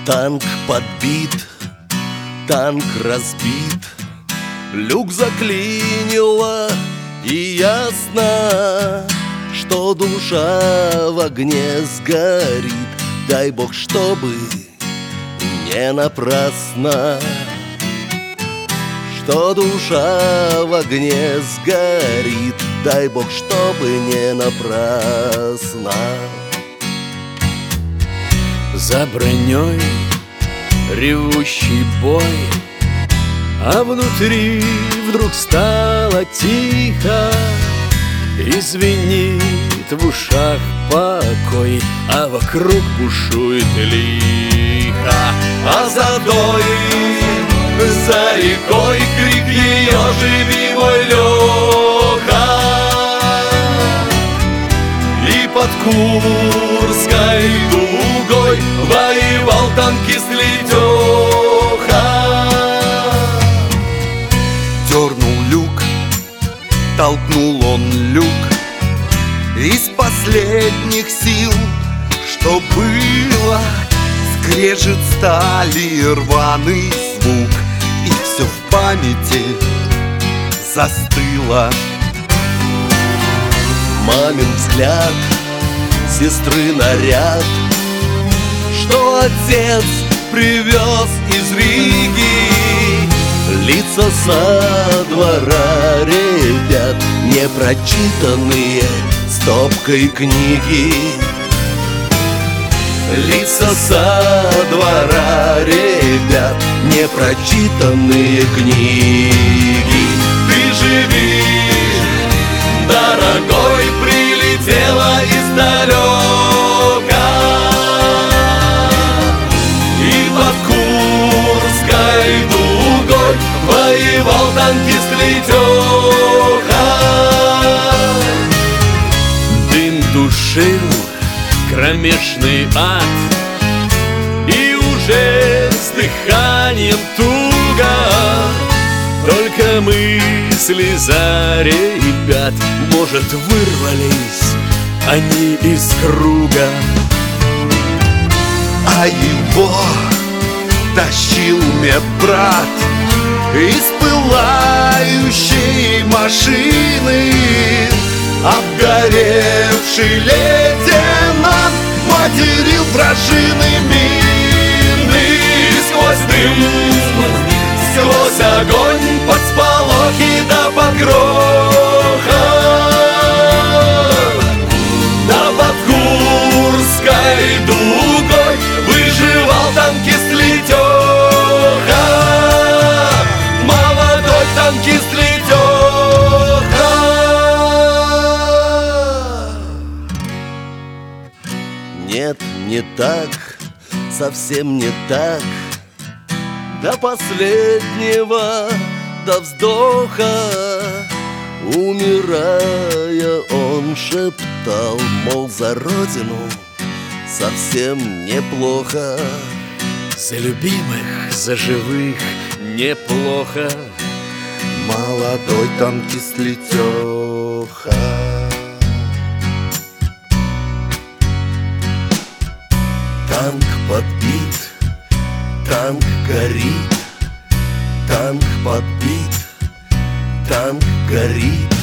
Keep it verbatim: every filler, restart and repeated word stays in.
Танк подбит, танк разбит, люк заклинило, и ясно, что душа в огне сгорит. Дай Бог, чтобы не напрасно, что душа в огне сгорит. Дай Бог, чтобы не напрасно. За броней ревущий бой, а внутри вдруг стало тихо, и звенит в ушах покой, а вокруг бушует лихо. А за той, за рекой крик ее: живи, мой Леха! И под Курской дугой воевал танкист Летеха. Дернул люк, толкнул он люк из последних сил, что было. Скрежет стали, рваный звук, и все в памяти застыло. Мамин взгляд, сестры наряд, что отец привез из Риги. Лица со двора ребят, непрочитанные стопкой книги. Лица со двора ребят, непрочитанные книги. Ты живи, дорогой, прилетела издалека, и под Курской дугой воевал танкист Летеха. Дым душил кромешный ад, и уже с дыханием туго, только мысли за ребят, может, вырвались они из круга. А его тащил медбрат из пылающей машины. Обгоревший лейтенант материл вражины мины. Сквозь дым, сквозь огонь, под сполохи да под грохот, да под Курской дугой выживал танкист Летеха. Молодой танкист Летеха. Нет, не так, совсем не так. До последнего, до вздоха, умирая, он шептал, мол, за родину совсем неплохо. За любимых, за живых неплохо. Молодой танкист Летеха. Танк подбит, танк горит, танк подбит, танк горит.